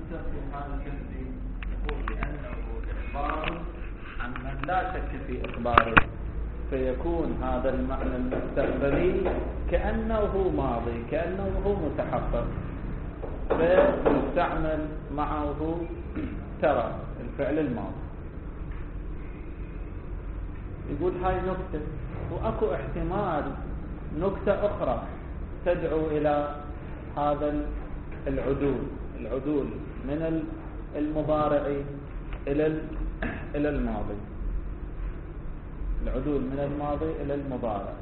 نكتب في هذا التنزيل يقول لأنه إخبار عن من لا شك في إخباره، فيكون هذا المعنى المستقبلي كأنه ماضي، كأنه متحقق، فيستعمل معه ترى الفعل الماضي. يقول هاي نكتة، وأكو احتمال نكتة أخرى تدعو إلى هذا العدول من المضارع إلى الماضي، العدول من الماضي إلى المضارع.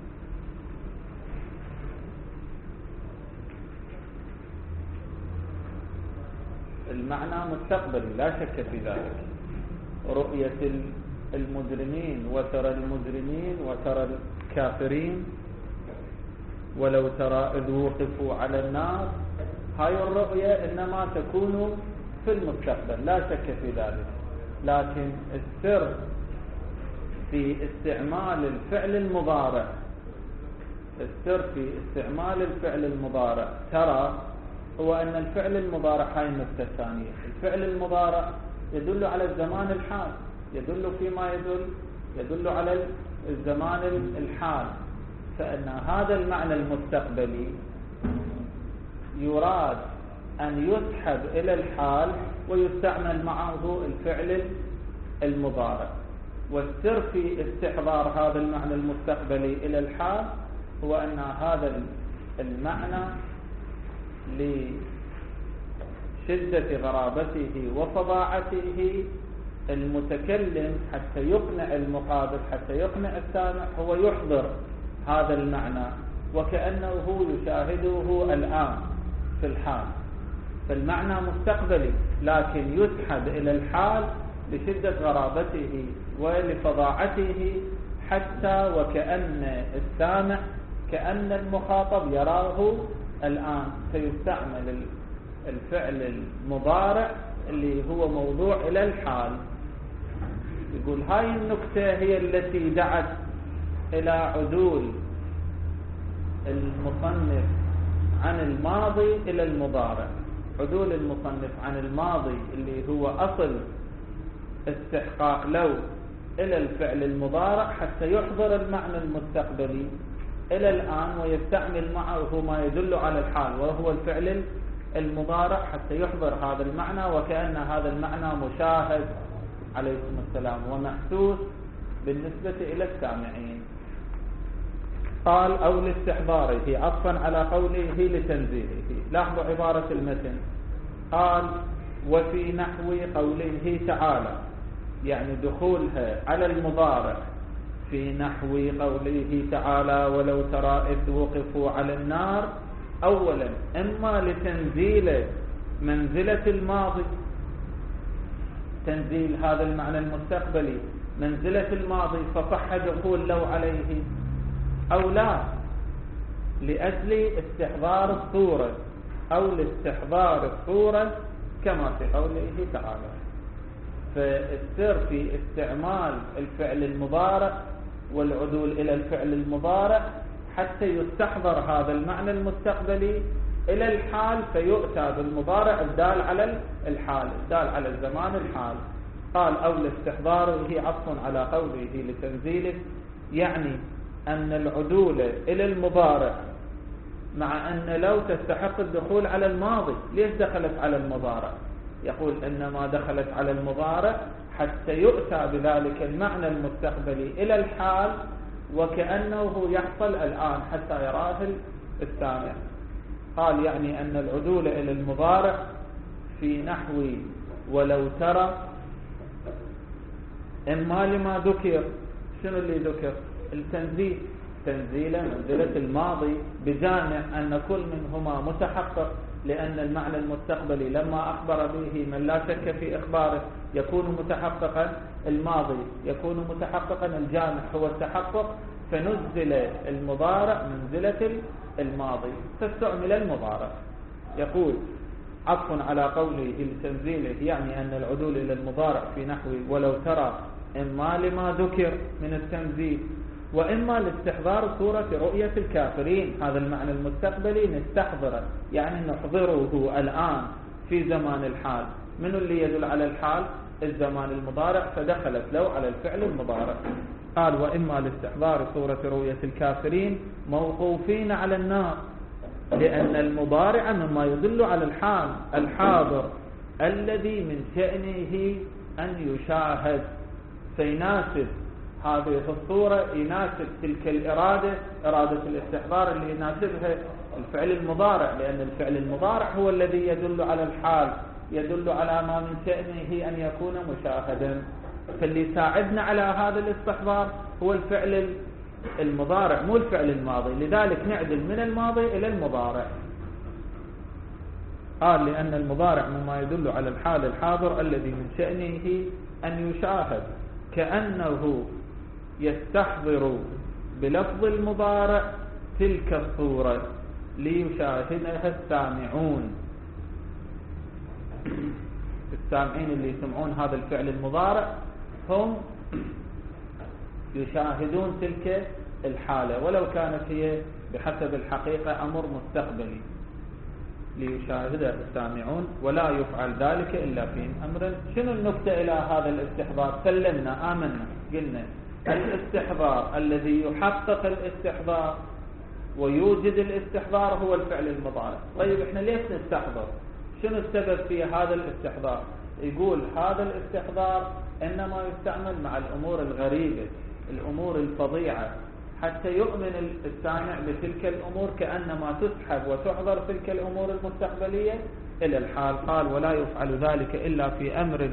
المعنى مستقبلي لا شك في ذلك، رؤية المجرمين وترى المجرمين وترى الكافرين ولو ترى إذ وقفوا على النار، هاي الرؤية إنما تكون في المستقبل لا شك في ذلك، لكن السر في استعمال الفعل المضارع، السر في استعمال الفعل المضارع ترى هو أن الفعل المضارع هاي النقطة الثانية، الفعل المضارع يدل على الزمان الحال، يدل فيما يدل على الزمان الحال، فإن هذا المعنى المستقبلي يراد أن يسحب إلى الحال ويستعمل معه الفعل المضارع. والسر في استحضار هذا المعنى المستقبلي إلى الحال هو أن هذا المعنى لشدة غرابته وفظاعته المتكلم حتى يقنع المقابل، حتى يقنع السامع، هو يحضر هذا المعنى وكأنه يشاهده الآن في الحال، فالمعنى مستقبلي لكن يسحب إلى الحال لشدة غرابته ولفظاعته، حتى وكأن السامع كأن المخاطب يراه الآن، فيستعمل الفعل المضارع اللي هو موضوع إلى الحال. يقول هاي النكتة هي التي دعت إلى عدول المصنف عن الماضي إلى المضارع، عدول المصنف عن الماضي اللي هو أصل استحقاق لو إلى الفعل المضارع حتى يحضر المعنى المستقبلي إلى الآن ويستعمل معه ما يدل على الحال وهو الفعل المضارع حتى يحضر هذا المعنى وكأن هذا المعنى مشاهد عليكم السلام ومحسوس بالنسبة إلى السامعين. قال أو لاستحضاره عطفا على قوله لتنزيله. لاحظوا عبارة المتن، قال وفي نحو قوله تعالى، يعني دخولها على المضارع في نحو قوله تعالى ولو ترى إذ وقفوا على النار، أولا إما لتنزيل منزلة الماضي، تنزيل هذا المعنى المستقبلي منزلة الماضي فصح دخول لو عليه، أو لا لأجل استحضار الصورة أو لاستحضار الصورة كما في قوله تعالى. فالسر في استعمال الفعل المضارع والعدول إلى الفعل المضارع حتى يستحضر هذا المعنى المستقبلي إلى الحال، فيؤتى بالمضارع الدال على الحال، الدال على الزمان الحال. قال أو لاستحضاره عطف على قوله لتنزيله، يعني أن العدول إلى المضارع مع أن لو تستحق الدخول على الماضي، ليش دخلت على المضارع؟ يقول إنما دخلت على المضارع حتى يؤتى بذلك المعنى المستقبلي إلى الحال وكأنه يحصل الآن حتى يراه السامع. قال يعني أن العدول إلى المضارع في نحو ولو ترى إما لما ذكر، شنو اللي ذكر؟ التنزيل، تنزيل منزلة الماضي بجامع أن كل منهما متحقق، لأن المعنى المستقبلي لما أخبر به من لا شك في إخباره يكون متحققا، الماضي يكون متحققا، الجامع هو التحقق، فنزل المضارع منزلة الماضي فاستعمل المضارع. يقول عطف على قوله لتنزيله، يعني أن العدول إلى المضارع في نحو ولو ترى إما لما ذكر من التنزيل وإما لاستحضار صورة رؤية الكافرين، هذا المعنى المستقبلي نستحضره، يعني نحضره الآن في زمان الحال. من اللي يدل على الحال؟ الزمان المضارع، فدخلت لو على الفعل المضارع. قال وإما لاستحضار صورة رؤية الكافرين موقوفين على النار، لأن المضارع مما يدل على الحال الحاضر الذي من شأنه أن يشاهد، فيناسب هذه الصورة، يناسب تلك الإرادة، إرادة الاستحضار اللي يناسبها الفعل المضارع، لأن الفعل المضارع هو الذي يدل على الحال، يدل على ما من شأنه أن يكون مشاهدا. فاللي يساعدنا على هذا الاستحضار هو الفعل المضارع مو الفعل الماضي، لذلك نعدل من الماضي إلى المضارع. قال لأن المضارع مما يدل على الحال الحاضر الذي من شأنه أن يشاهد، كأنه يستحضر بلفظ المضارع تلك الصورة ليشاهدها السامعون. السامعين اللي يسمعون هذا الفعل المضارع هم يشاهدون تلك الحالة، ولو كانت هي بحسب الحقيقة أمر مستقبلي، ليشاهدها السامعون، ولا يفعل ذلك إلا في أمر. شنو النكتة إلى هذا الاستحضار؟ سلمنا آمنا قلنا الاستحضار الذي يحقق الاستحضار ويوجد الاستحضار هو الفعل المضارع. طيب احنا ليش نستحضر؟ شنو السبب في هذا الاستحضار؟ يقول هذا الاستحضار إنما يستعمل مع الأمور الغريبة، الأمور الفظيعة، حتى يؤمن السامع بتلك الأمور كأنما تسحب وتحضر تلك الأمور المستقبلية إلى الحال. قال ولا يفعل ذلك إلا في أمر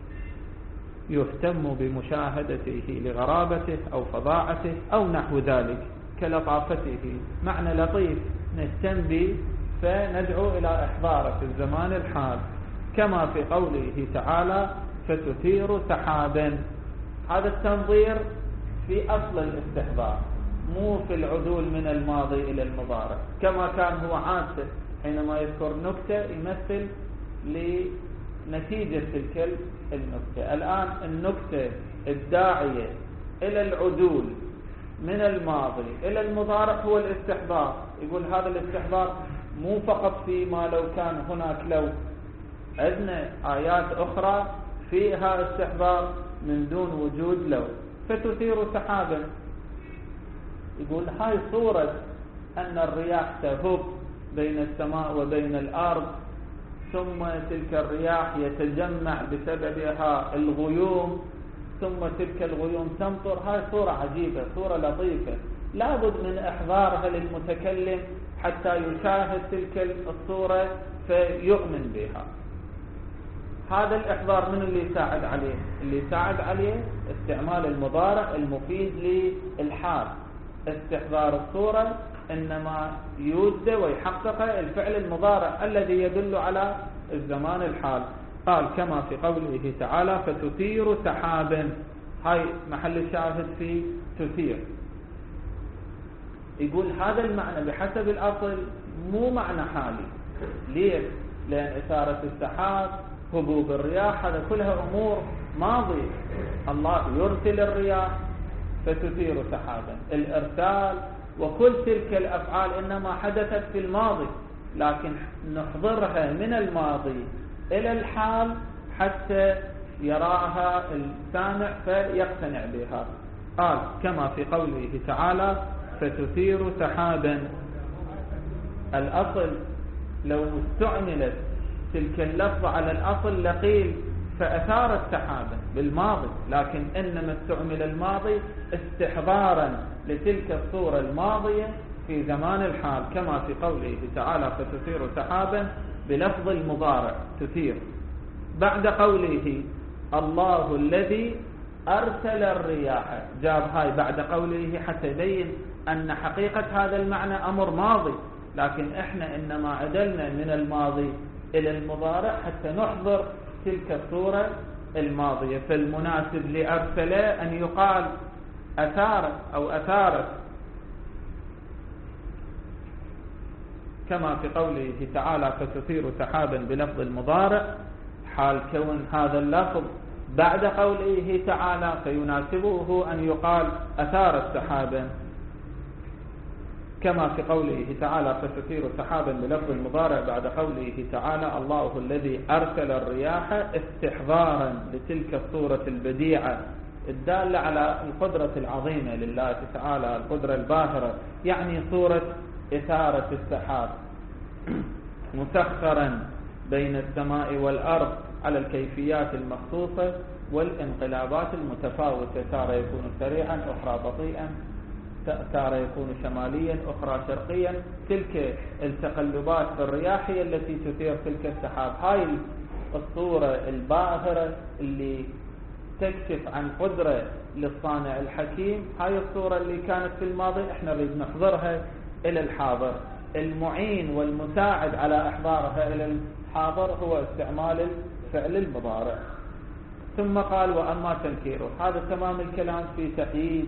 يهتم بمشاهدته لغرابته أو فظاعته أو نحو ذلك كلطافته، معنى لطيف نهتم به فندعو إلى إحضاره في الزمان الحال، كما في قوله تعالى فتثير سحابا. هذا التنظير في أصل الاستحضار، مو في العدول من الماضي إلى المضارع، كما كان هو عادته حينما يذكر نكتة يمثل لنتيجة تلك النكتة. الآن النكتة الداعية إلى العدول من الماضي إلى المضارع هو الاستحضار. يقول هذا الاستحضار مو فقط فيما لو كان هناك، لو عندنا آيات أخرى فيها استحضار من دون وجود لو. فتثير سحابا، يقول هاي صورة أن الرياح تهب بين السماء وبين الأرض، ثم تلك الرياح يتجمع بسببها الغيوم، ثم تلك الغيوم تمطر. هاي صورة عجيبة، صورة لطيفة، لابد من إحضارها للمتكلم حتى يشاهد تلك الصورة فيؤمن بها. هذا الإحضار من اللي يساعد عليه؟ اللي يساعد عليه استعمال المضارع المفيد للحال. استحضار الصورة إنما يوجد ويحقق الفعل المضارع الذي يدل على الزمان الحال. قال كما في قوله تعالى فتثير سحابا، هاي محل الشاهد في تثير. يقول هذا المعنى بحسب الأصل مو معنى حالي. ليه؟ لأن إثارة السحاب، هبوب الرياح، هذا كلها أمور ماضية. الله يرسل الرياح فتثير سحابا، الإرسال وكل تلك الأفعال إنما حدثت في الماضي، لكن نحضرها من الماضي إلى الحال حتى يراها السامع فيقتنع بها. قال كما في قوله تعالى فتثير سحابا. الأصل لو استعملت تلك اللفظة على الأصل لقيل فأثارت سحابا بالماضي، لكن إنما استعمل الماضي استحضارا لتلك الصورة الماضية في زمان الحال، كما في قوله تعالى فتثير سحابا بلفظ المضارع تثير. بعد قوله الله الذي أرسل الرياح، جاب هاي بعد قوله حتى يبين أن حقيقة هذا المعنى أمر ماضي، لكن إحنا إنما عدلنا من الماضي إلى المضارع حتى نحضر تلك الصورة الماضية. فالمناسب لأرسل أن يقال أثارت أو أثارت، كما في قوله تعالى فتثير سحابا بلفظ المضارع، حال كون هذا اللفظ بعد قوله تعالى فيناسبه أن يقال أثارت سحابا. كما في قوله تعالى فستثير سحابا بلفظ المضارع بعد قوله تعالى الله الذي أرسل الرياح استحضارا لتلك الصورة البديعة الدالة على القدرة العظيمة لله تعالى، القدرة الباهرة، يعني صورة إثارة السحاب مسخرا بين السماء والأرض على الكيفيات المخصوصة والانقلابات المتفاوتة، تارة يكون سريعا أخرى بطيئا، تارة يكون شماليا أخرى شرقيا. تلك التقلبات في الرياح هي التي تثير تلك السحاب. هاي الصورة الباهرة اللي تكشف عن قدرة للصانع الحكيم، هاي الصورة اللي كانت في الماضي احنا نريد نحضرها إلى الحاضر. المعين والمساعد على إحضارها إلى الحاضر هو استعمال الفعل المضارع. ثم قال وأما تنكيره، هذا تمام الكلام في تقييد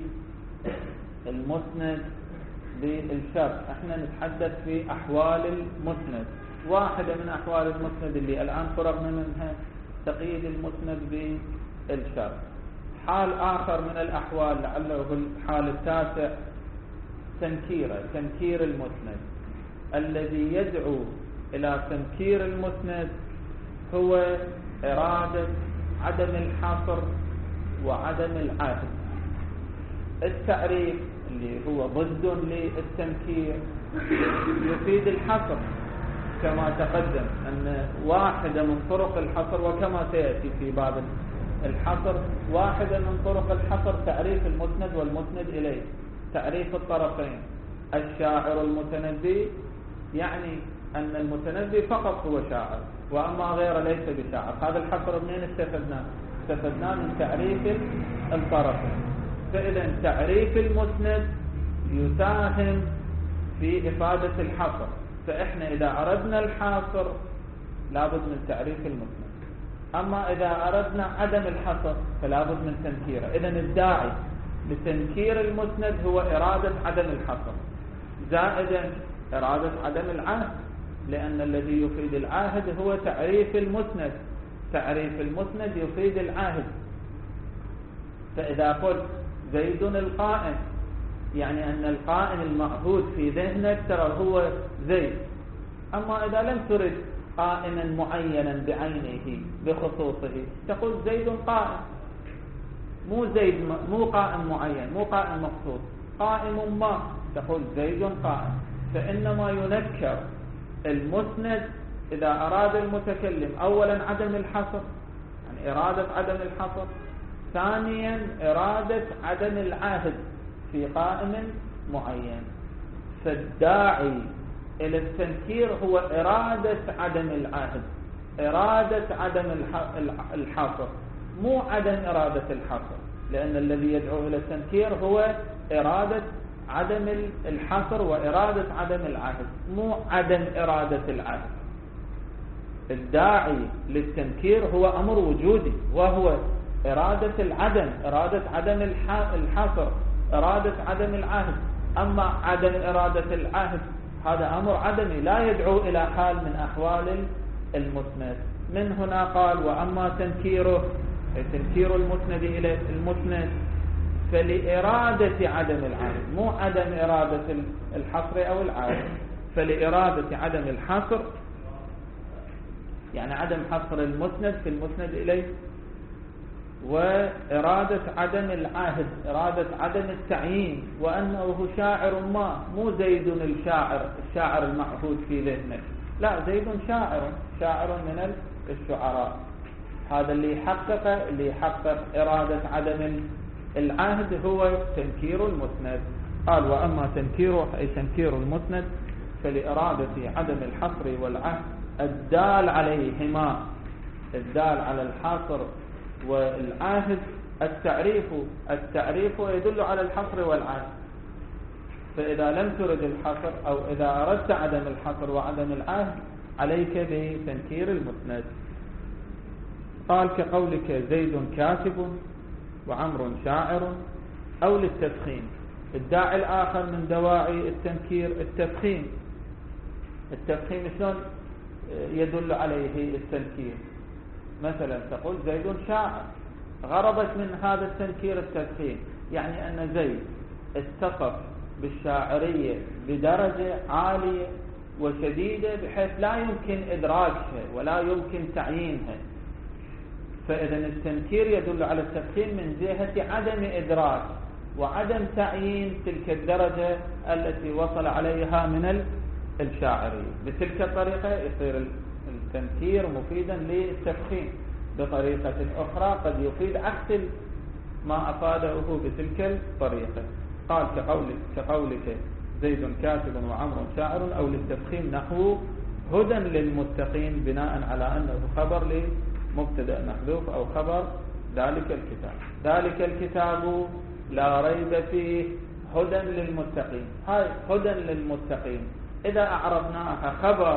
المسند بالشرط. احنا نتحدث في أحوال المسند. واحدة من أحوال المسند اللي الآن فرغنا منها تقييد المسند بالشرط. حال آخر من الأحوال لعله الحال التاسع تنكيره، تنكير المسند. الذي يدعو إلى تنكير المسند هو إرادة عدم الحصر وعدم العهد. التعريف اللي هو ضد للتنكير يفيد الحصر كما تقدم أن واحدة من طرق الحصر، وكما سيأتي في باب الحصر، واحدة من طرق الحصر تعريف المسند والمسند إليه، تعريف الطرفين. الشاعر المتنبي يعني أن المتنبي فقط هو شاعر وأما غيره ليس بشاعر. هذا الحصر منين استفدناه؟ استفدناه من تعريف الطرفين. فإذا تعريف المسند يساهم في إفادة الحصر. فإحنا إذا أردنا الحصر لابد من تعريف المسند، أما إذا أردنا عدم الحصر فلابد من تنكيره. إذن الداعي لتنكير المسند هو إرادة عدم الحصر زائدا إرادة عدم العهد، لأن الذي يفيد العهد هو تعريف المسند. تعريف المسند يفيد العهد. فإذا قلت زيد القائم يعني أن القائم المعهود في ذهنك ترى هو زيد. أما إذا لم ترد قائما معينا بعينه بخصوصه تقول زيد قائم، مو زيد، مو قائم معين، مو قائم مخصوص، قائم ما تقول زيد قائم. فإنما ينكر المسند إذا أراد المتكلم أولا عدم الحصر، يعني إرادة عدم الحصر، ثانيا إرادة عدم العهد في قائم معين. فالداعي إلى التنكير هو إرادة عدم العهد، إرادة عدم الحصر، مو عدم إرادة الحصر، لأن الذي يدعو إلى التنكير هو إرادة عدم الحصر وإرادة عدم العهد، مو عدم إرادة العهد. الداعي للتنكير هو أمر وجودي وهو إرادة العدم، إرادة عدم الحصر، إرادة عدم العهد. أما عدم إرادة العهد هذا أمر عدمي لا يدعو إلى حال من أحوال المسند. من هنا قال وأما تنكيره، تنكير المسند إلى المسند فلإرادة عدم العهد، مو عدم إرادة الحصر أو العهد، فلإرادة عدم الحصر يعني عدم حصر المسند في المسند إليه، وإرادة عدم العهد، إرادة عدم التعيين، وأنه شاعر ما، مو زيد الشاعر المعهود في ذهنك، لا، زيد شاعر من الشعراء. هذا اللي يحقق إرادة عدم العهد هو تنكير المسند. قال وأما تنكيره أي تنكير المسند فلإرادة عدم الحصر والعهد الدال عليهما، الدال على الحصر والعهد التعريف يدل على الحصر والعهد. فإذا لم ترد الحصر أو إذا أردت عدم الحصر وعدم العهد عليك بتنكير المسند. قال كقولك زيد كاتب وعمر شاعر، أو للتفخيم. الداعي الآخر من دواعي التنكير التفخيم. التفخيم شلون يدل عليه التنكير؟ مثلا تقول زيد شاعر، غرضك من هذا التنكير التفخيم، يعني أن زيد اتصف بالشاعرية بدرجة عالية وشديدة بحيث لا يمكن إدراكها ولا يمكن تعيينها. فإذا التنكير يدل على التفخيم من جهة عدم إدراك وعدم تعيين تلك الدرجة التي وصل عليها من الشاعرية. بتلك الطريقة يصير التنكير مفيدا للتفخيم. بطريقة أخرى قد يفيد عكس ما أفاده بتلك الطريقة. قال كقولك زيد كاتب وعمر شاعر، أو للتفخيم نحو هدى للمتقين بناء على أنه خبر لمبتدأ محذوف أو خبر ذلك الكتاب. ذلك الكتاب لا ريب فيه هدى للمتقين. هاي هدى للمتقين إذا أعرضناها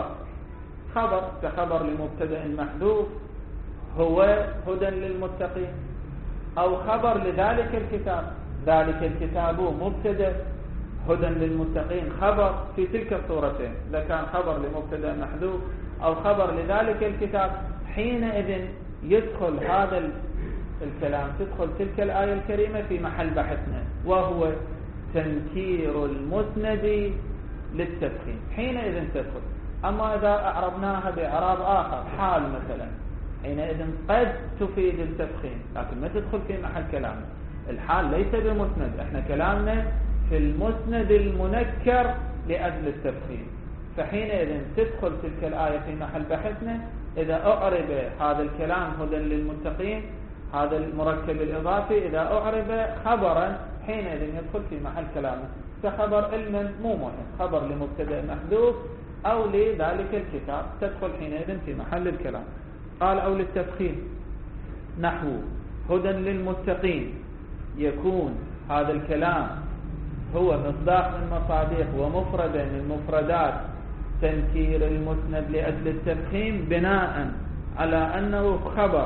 خبر كخبر لمبتدأ محذوف هو هدى للمتقين، أو خبر لذلك الكتاب. ذلك الكتاب مبتدأ، هدى للمتقين خبر في تلك الصورتين، إذا كان خبر لمبتدأ محذوف أو خبر لذلك الكتاب، حينئذ يدخل هذا الكلام، تدخل تلك الآية الكريمة في محل بحثنا، وهو تنكير المسند للتفخيم. حينئذ تدخل. أما إذا أعربناها بإعراب آخر، حال مثلا، حينئذ قد تفيد التفخيم لكن ما تدخل في محل كلامنا. الحال ليس بمسند، احنا كلامنا في المسند المنكر لأجل التفخيم. فحينئذ تدخل تلك الآية في محل بحثنا إذا أعرب هذا الكلام هدى للمتقين، هذا المركب الإضافي إذا أعرب خبرا حينئذ يدخل في محل كلامه كخبر علما مو مهم، خبر لمبتدأ محذوف أو لذلك الكتاب، تدخل حينئذ في محل الكلام. قال أو للتفخيم نحو هدى للمتقين، يكون هذا الكلام هو مصداق من مصادق ومفردة من مفردات تنكير المسند لأجل التفخيم بناء على أنه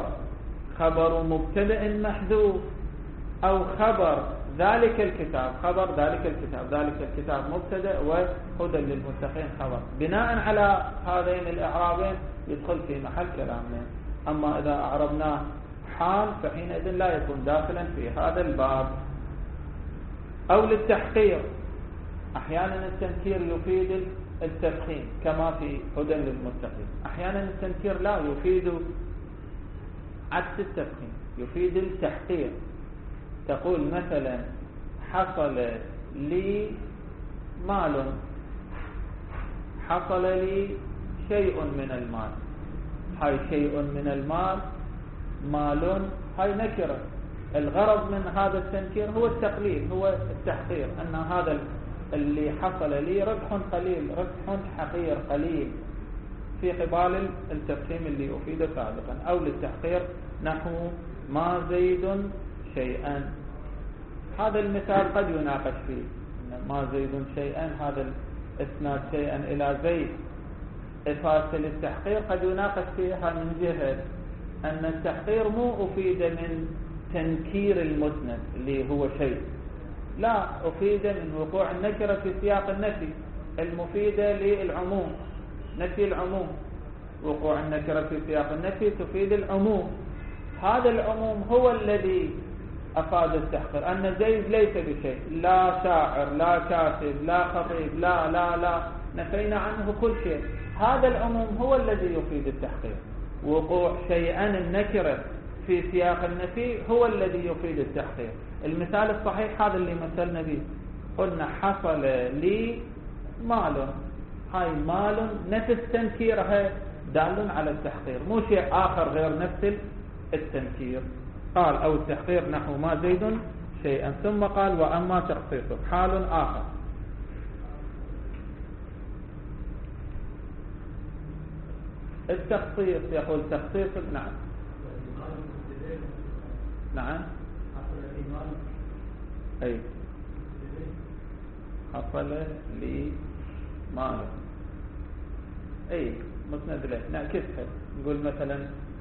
خبر مبتدأ محذوف أو خبر ذلك الكتاب. خبر ذلك الكتاب مبتدأ وهدى للمتقين خبر. بناء على هذين الإعرابين يدخل في محل كلامنا. أما إذا أعربناه حال فحينئذ لا يكون داخلا في هذا الباب. أو للتحقير، أحيانا التنكير يفيد التفخيم كما في هدى للمتقين. أحيانا التنكير لا يفيد عكس التفخيم، يفيد التحقير. تقول مثلا حصل لي مال، حصل لي شيء من المال. هاي شيء من المال مال، هاي نكرة. الغرض من هذا التنكير هو التقليل، هو التحقير، أن هذا اللي حصل لي ربح قليل، ربح حقير قليل في قبال التفخيم اللي أفيد سابقا. أو للتحقير نحو ما زيد شيئا. هذا المثال قد يناقش فيه، ما زيد شيئا، هذا الاسناد شيئا إلى زيد إفادة للتحقير قد يناقش فيها من جهة أن التحقير مو أفيد من تنكير المسند اللي هو شيء، لا، أفيد من وقوع النكرة في سياق النفي المفيدة للعموم، نفي العموم. وقوع النكرة في سياق النفي تفيد العموم. هذا العموم هو الذي أفاد التحقير، أن زيد ليس بشيء، لا شاعر لا كاتب لا خطيب لا نفينا عنه كل شيء. هذا العموم هو الذي يفيد التحقير. وقوع شيئا النكرة في سياق النفي هو الذي يفيد التحقير. المثال الصحيح هذا اللي مثلنا به، قلنا حصل لي مال، هاي مال نفس تنكيرها دال على التحقير، مو شيء آخر غير نفس التنكير. قال أو التحقير نحو ما زيد شيئا، ثم قال وأما تخصيصه حال آخر. التخصيص يقول تخصيص، نعم أي حصل لي مال، أي مسند له، نعكسها نقول مثلا